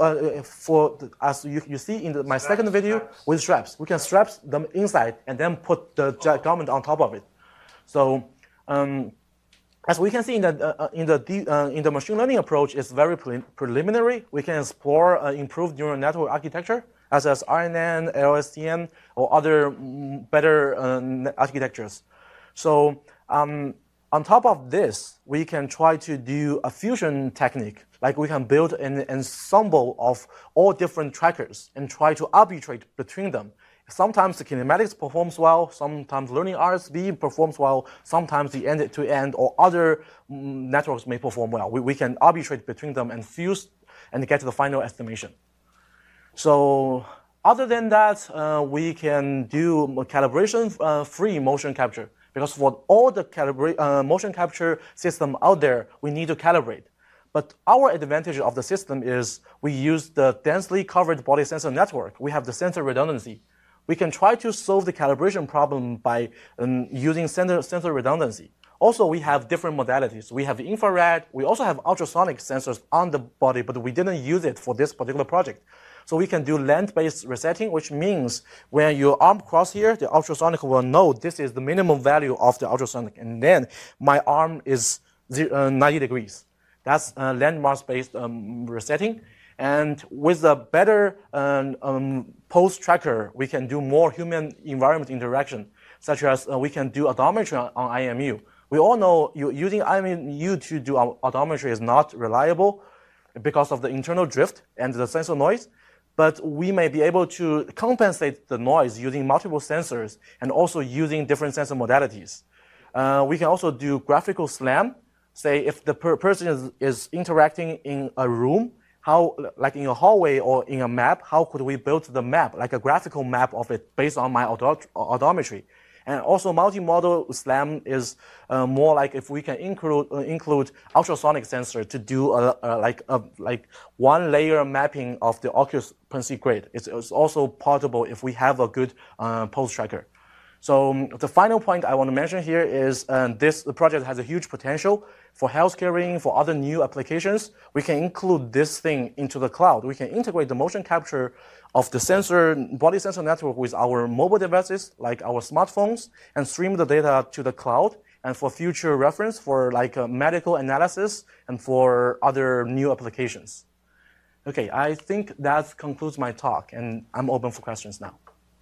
as you see in my second video, with straps. We can strap them inside and then put the garment on top of it. So as we can see in the machine learning approach, it's very preliminary. We can explore improved neural network architecture, as RNN, LSTM, or other better architectures. So on top of this, we can try to do a fusion technique. Like we can build an ensemble of all different trackers and try to arbitrate between them. Sometimes the kinematics performs well, sometimes learning RSB performs well, sometimes the end-to-end or other networks may perform well. We can arbitrate between them and fuse and get to the final estimation. So other than that, we can do calibration-free motion capture. Because for all the motion capture system out there, we need to calibrate. But our advantage of the system is we use the densely covered body sensor network. We have the sensor redundancy. We can try to solve the calibration problem by using sensor redundancy. Also, we have different modalities. We have infrared. We also have ultrasonic sensors on the body, but we didn't use it for this particular project. So we can do land-based resetting, which means when your arm cross here, the ultrasonic will know this is the minimum value of the ultrasonic, and then my arm is 90 degrees. That's landmass-based resetting. And with a better pose tracker, we can do more human environment interaction, such as we can do odometry on IMU. We all know using IMU to do odometry is not reliable because of the internal drift and the sensor noise. But we may be able to compensate the noise using multiple sensors and also using different sensor modalities. We can also do graphical SLAM. Say if the person is interacting in a room, how, like in a hallway or in a map, how could we build the map, like a graphical map of it based on my odometry? And also multimodal SLAM is more like if we can include ultrasonic sensor to do like one layer mapping of the occupancy grid. It's also portable if we have a good pose tracker. So the final point I want to mention here is the project has a huge potential for healthcare, for other new applications. We can include this thing into the cloud. We can integrate the motion capture of the body sensor network with our mobile devices, like our smartphones, and stream the data to the cloud. And for future reference, for like medical analysis and for other new applications. Okay, I think that concludes my talk, and I'm open for questions now.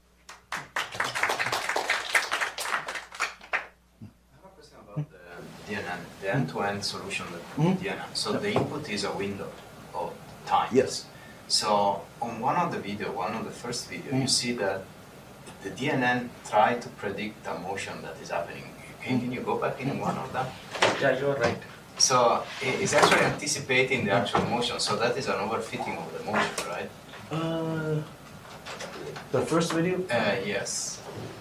DNN, the end-to-end solution that DNN. So the input is a window of time. Yes. So on one of the first video, you see that the DNN tried to predict the motion that is happening. Can you go back in one of them? Yeah, you're right. So it's actually anticipating the actual motion. So that is an overfitting of the motion, right? The first video? Yes.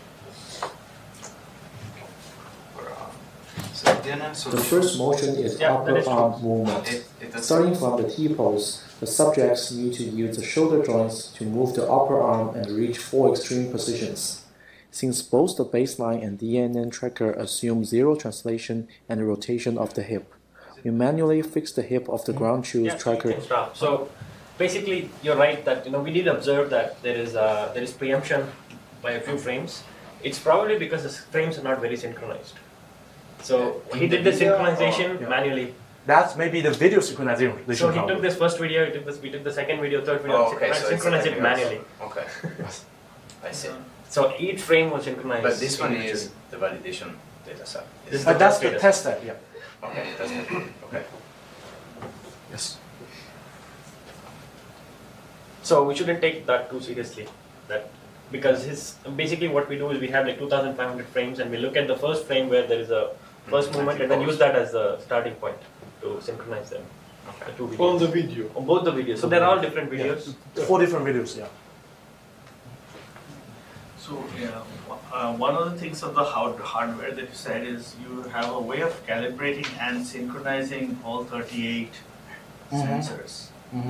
The first motion is upper arm movement. Starting from the T-pose, the subjects need to use the shoulder joints to move the upper arm and reach 4 extreme positions. Since both the baseline and DNN tracker assume zero translation and rotation of the hip, we manually fix the hip of the ground truth tracker. So basically, you're right that we did observe that there is preemption by a few frames. It's probably because the frames are not very synchronized. So he did the synchronization manually. That's maybe the video synchronization. So he took this first video, we took the second video, third video, Oh, okay, so synchronized it manually. Okay. I see. So each frame was synchronized. But this one is the validation data set. This is But that's test the data test set, yeah. Okay, that's it. Okay. Yes. So we shouldn't take that too seriously. Because basically what we do is we have like 2,500 frames and we look at the first frame where there is a first movement and then use that as the starting point to synchronize them. The two videos. On the video. On both the videos. So they're all different videos. 4 different videos, yeah. So one of the things of the hardware that you said is you have a way of calibrating and synchronizing all 38 sensors.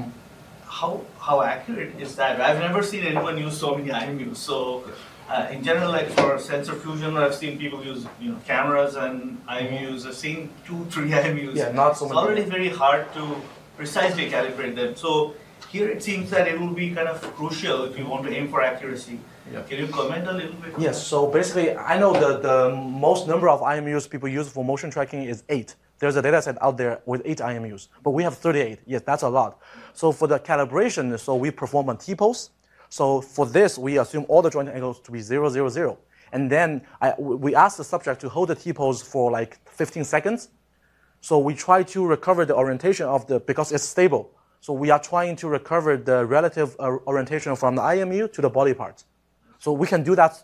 How accurate is that? I've never seen anyone use so many IMUs. So in general, like for sensor fusion, I've seen people use cameras and IMUs. I've seen 2, 3 IMUs. Yeah, not so It's many. already very hard to precisely calibrate them. So here it seems that it will be kind of crucial if you want to aim for accuracy. Yeah. Can you comment a little bit? Yes, so basically, I know the most number of IMUs people use for motion tracking is 8. There's a data set out there with 8 IMUs, but we have 38. Yes, that's a lot. So for the calibration, so we perform a T-pose. So for this, we assume all the joint angles to be 0, 0, 0. And then we ask the subject to hold the T-pose for like 15 seconds. So we try to recover the orientation of because it's stable. So we are trying to recover the relative orientation from the IMU to the body part. So we can do that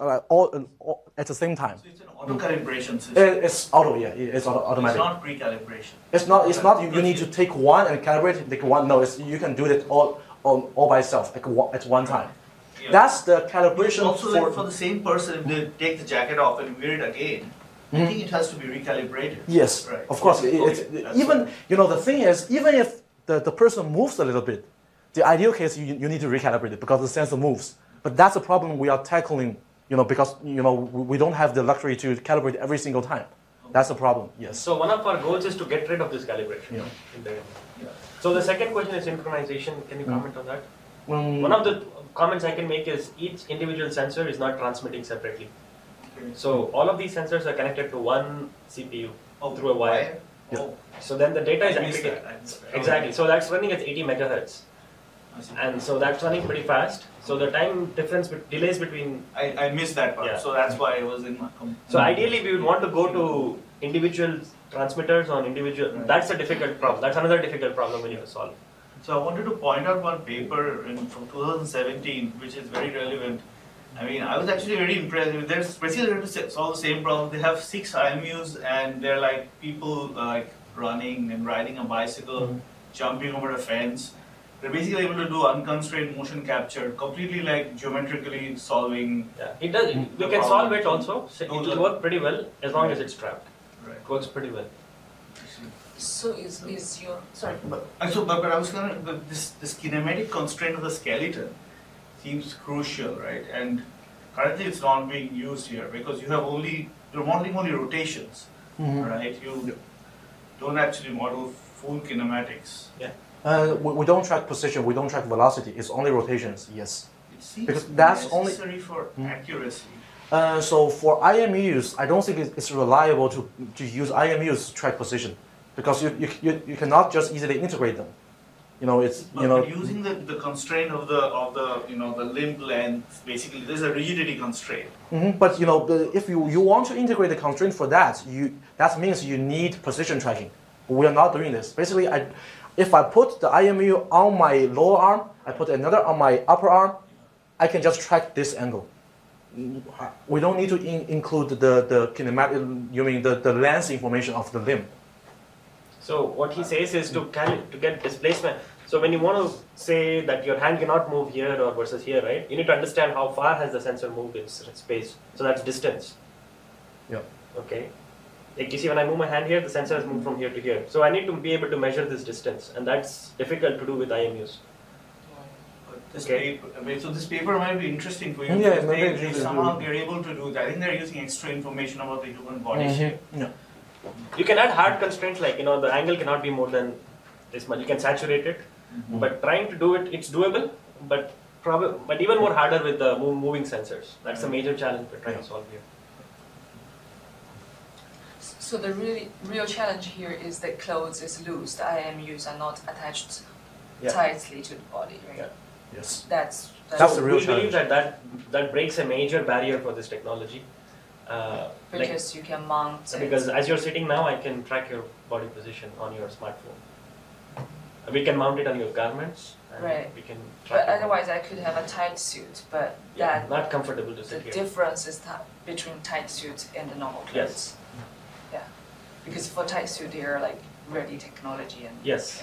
all at the same time. So it's an auto-calibration system. It's auto, yeah. It's automatic. It's not pre-calibration. It's not. You need to take one and calibrate it. Like one. No, you can do it all by itself at one time. Yeah. That's the calibration Also, like for the same person, if they take the jacket off and wear it again, I think it has to be recalibrated. Yes, Right. of course. Okay. That's Even the thing is, even if the person moves a little bit, the ideal case you need to recalibrate it because the sensor moves. But that's a problem we are tackling, because we don't have the luxury to calibrate every single time. That's a problem. Yes. So one of our goals is to get rid of this calibration. Yeah. So the second question is synchronization. Can you comment on that? Mm. One of the comments I can make is each individual sensor is not transmitting separately. Okay. So all of these sensors are connected to one CPU through a wire. Oh, So then the data is I missed aggregated. that. Exactly. So that's running at 80 megahertz. I see. And so that's running pretty fast. So the time difference, delays between. I missed that part, Yeah. so that's why I was in my. So ideally, we would want to go to individual transmitters on individual. Right. That's a difficult problem. That's another difficult problem we need to solve. So I wanted to point out one paper from 2017, which is very relevant. I mean, I was actually very impressed. They're specifically trying to solve the same problem. They have 6 IMUs, and they're like people like running and riding a bicycle, jumping over a fence. They're basically able to do unconstrained motion capture, completely like geometrically solving. Yeah, it does. We can solve it also. So it will work pretty well as long as it's trapped. Right. It works pretty well. So is your sorry. But I was gonna this kinematic constraint of the skeleton seems crucial, right? And currently it's not being used here because you're modeling only rotations, right? You don't actually model full kinematics. Yeah. We don't track position. We don't track velocity. It's only rotations. Yes. It seems Because that's only- necessary for accuracy. So for IMUs, I don't think it's reliable to use IMUs to track position because you cannot just easily integrate them. But using the constraint of the limb length, basically there's a rigidity constraint. But if you want to integrate the constraint for that, that means you need position tracking. We are not doing this. Basically, if I put the IMU on my lower arm, I put another on my upper arm, I can just track this angle. We don't need to include the kinematic, the length information of the limb. So what he says is to get displacement. So when you want to say that your hand cannot move here or versus here, right? You need to understand how far has the sensor moved in space. So that's distance. Yeah. Okay. Like you see, when I move my hand here, the sensor has moved from here to here. So I need to be able to measure this distance, and that's difficult to do with IMUs. This Okay. paper, so this paper might be interesting for you. Yeah, because maybe they somehow they're able to do that. I think they're using extra information about the human body shape. Yeah. You can add hard constraints like the angle cannot be more than this much. You can saturate it, but trying to do it, it's doable. But even more harder with the moving sensors. That's a major challenge we're trying to solve here. So the real challenge here is that clothes is loose. The IMUs are not attached tightly to the body, right? Yeah. Yes. That's the real we believe challenge. that breaks a major barrier for this technology. because you can mount it. Because as you're sitting now, I can track your body position on your smartphone. We can mount it on your garments. And Right. we can track But your body. otherwise, I could have a tight suit. But Yeah, that not comfortable to the sit here. difference is between tight suit and the normal clothes. Yes. Yeah. Because for tight suit, they are like ready technology and Yes. yeah.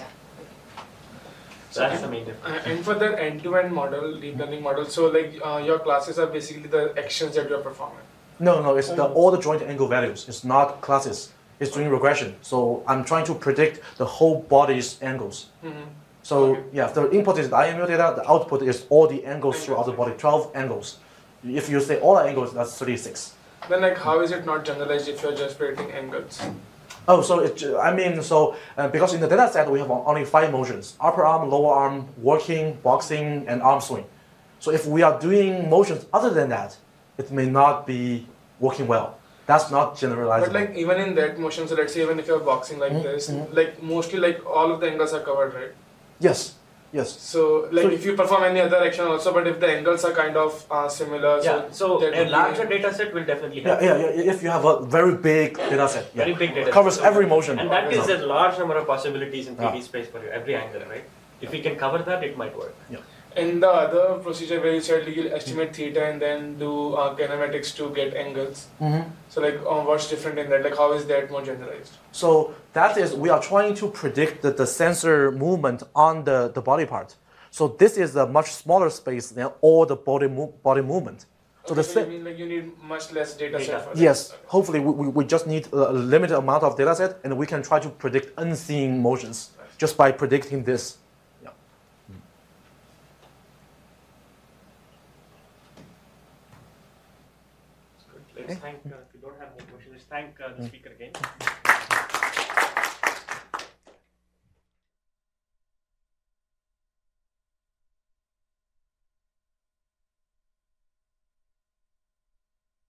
That's the main difference. And for the end-to-end model, deep learning model, so like your classes are basically the actions that you're performing. No, it's all the joint angle values. It's not classes. It's doing regression. So I'm trying to predict the whole body's angles. So Okay. yeah, the input is the IMU data, the output is all the angles throughout the body, 12 angles. If you say all the angles, that's 36. Then like how is it not generalized if you're just predicting angles? Oh, so because in the data set we have only 5 motions: upper arm, lower arm, working, boxing, and arm swing. So if we are doing motions other than that, it may not be working well. That's not generalizable. But like even in that motion, so let's say even if you're boxing like this, like mostly like all of the angles are covered, right? Yes. So like So- if you perform any other action also, but if the angles are kind of similar, Yeah, so that a would be- larger data set will definitely help. Yeah. If you have a very big data set, Very big data covers set. every motion. And that gives a large number of possibilities in 3D Yeah. space for you, every angle, right? If we can cover that, it might work. And the other procedure where you said like, you'll estimate theta and then do kinematics to get angles. So like what's different in that? Like how is that more generalized? So that is, we are trying to predict the sensor movement on the body part. So this is a much smaller space than all the body movement. So Okay, the so you mean like you need much less data set for that? yes, hopefully we just need a limited amount of data set, and we can try to predict unseen motions just by predicting this. Yeah. Let's thank, if you don't have more questions, let's thank the speaker again.